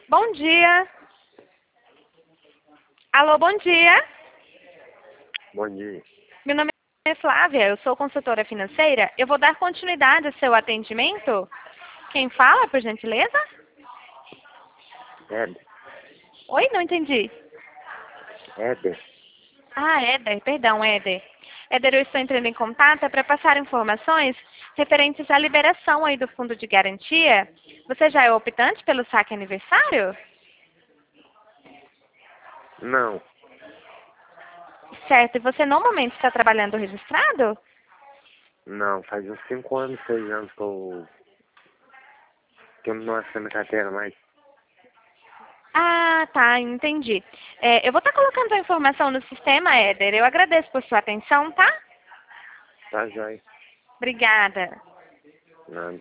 Bom dia. Alô, bom dia. Bom dia. Meu nome é Flávia, eu sou consultora financeira. Eu vou dar continuidade ao seu atendimento. Quem fala, por gentileza? Éder. Oi, não entendi. Éder. Ah, Éder, perdão, Éder. Éder, eu estou entrando em contato para passar informações referentes à liberação aí do fundo de garantia. Você já é optante pelo saque aniversário? Não. Certo, e você normalmente está trabalhando registrado? Não, faz uns 5 anos, 6 anos que eu não assino carteira mais. Ah, tá, entendi. Eu vou estar colocando a informação no sistema, Éder. Eu agradeço por sua atenção, tá? Tá, joia. Obrigada. Nada.